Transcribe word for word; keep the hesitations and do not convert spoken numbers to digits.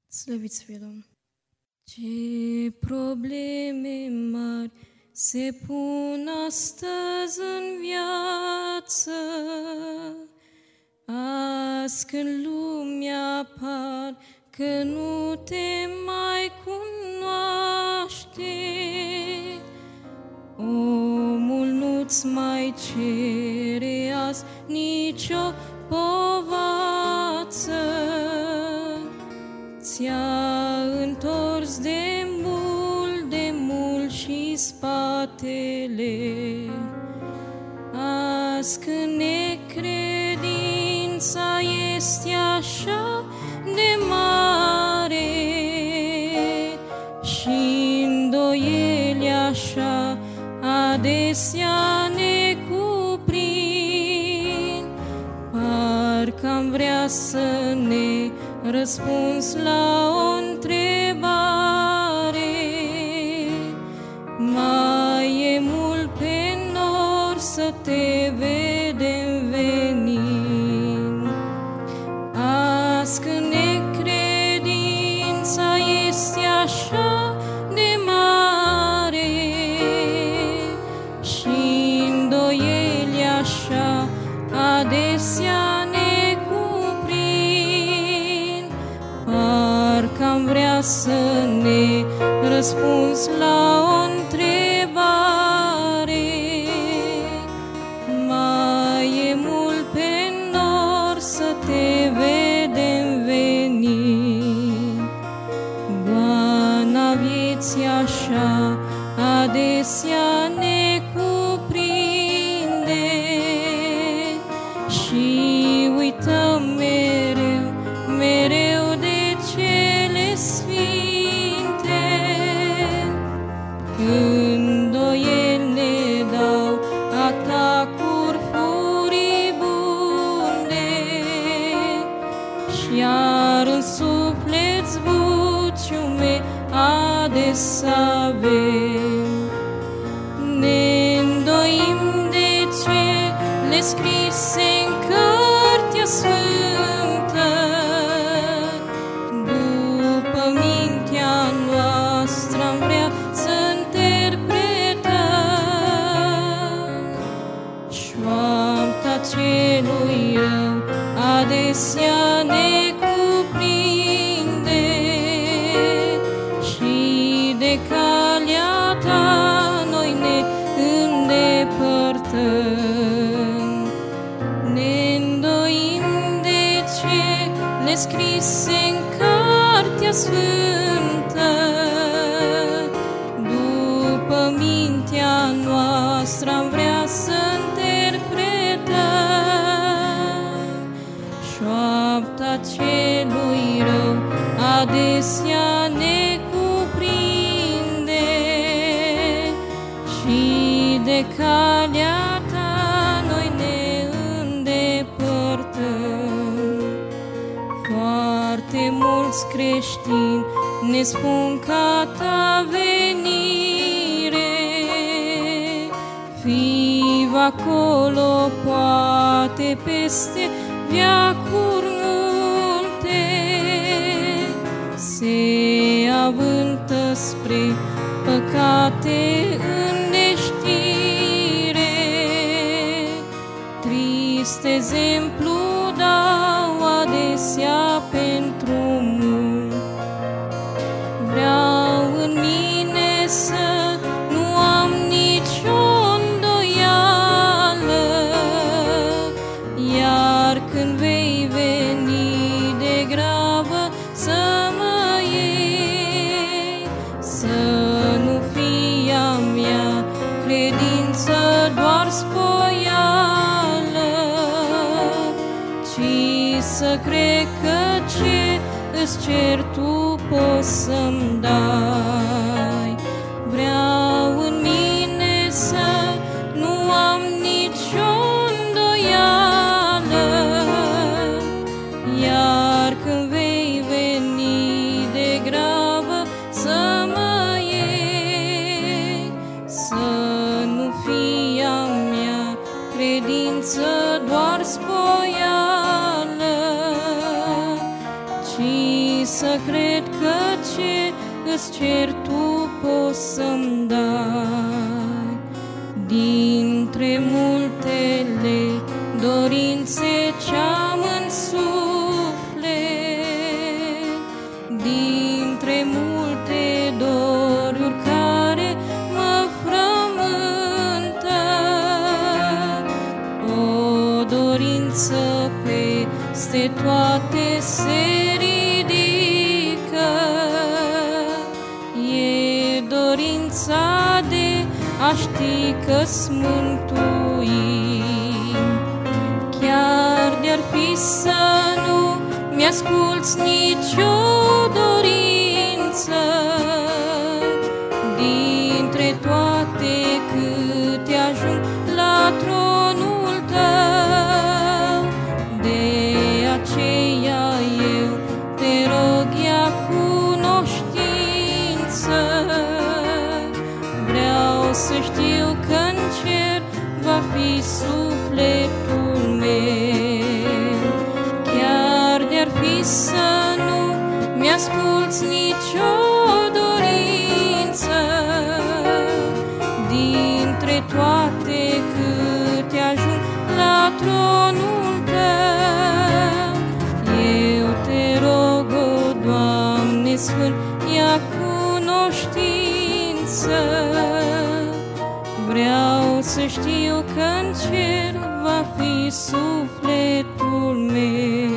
Slăviți fie Domnul! Ce probleme mari se pun astăzi în viață, azi când lumea apar că nu te mai cunoaște. Omul nu-ți mai cere azi nicio povață, ți-a întors de mult, de mult și spatele. Azi când necredința este așa de mare și îndoieli așa adesea ne cuprind, parcă-am vrea să ne răspuns la o întrebare. Mai e mult pe nor să te vedem venind. Azi când necredința este așa de mare și îndoieli așa adesea ne cuprind, parcă-am vrea să ne răspuns la o întrebare. Mai e mult pe nor să te vedem venind. Goana vieții așa adesea ne cuprinde și uităm mereu, mereu de cele sfinte. Îndoieli ne dau atacuri furibunde și iar în suflet zbuciume adesea avem. Ne îndoim de cele scrise în Cartea Sfântă, după mintea noastră am vrea să interpretăm. Șoapta celui rău adesea ne cuprinde și de calea ta noi ne îndepărtăm. Ne îndoim de cele scrise în Cartea Sfântă, după mintea noastră am vrea să interpretăm. Șoapta celui rău adesea ne cuprinde și de calea ta noi ne îndepărtăm. Foarte mulți creștini ne spun că a ta venire fiiv acolo poate peste veacuri multe, se avântă spre păcate în neștire. Trist exemplu dau adesea pentru mult. Vreau în mine să nu am nicio îndoială, iar când vei veni de grabă să mă iei, să nu fie a mea credință doar spoială, ci să cred că ce îți cer tu poți să-mi dai. Vreau în mine să nu am nicio îndoială, iar când vei veni de grabă să mă iei, să nu fie a mea credință doar spoială, ci să cred cred că ce îți cer tu poți să-mi dai. Dintre multele dorințe ce-am în suflet, dintre multe doruri care mă frământă, o dorință peste toate se ridică, e dorința de a ști că-s mântuit. Chiar de-ar fi să nu mi-asculți nicio dorință, dintre toate câte ajung la tronul tău, de aceea eu te rog ia cunoștință. Vreau să știu că-n cer va fi sufletul meu. Chiar de-ar fi să nu mi-asculți nicio dorință, dintre toate câte ajung la tronul tău, eu te rog, o Doamne Sfânt, ia cunoștință. Vreau să știu că-n cer va fi sufletul meu.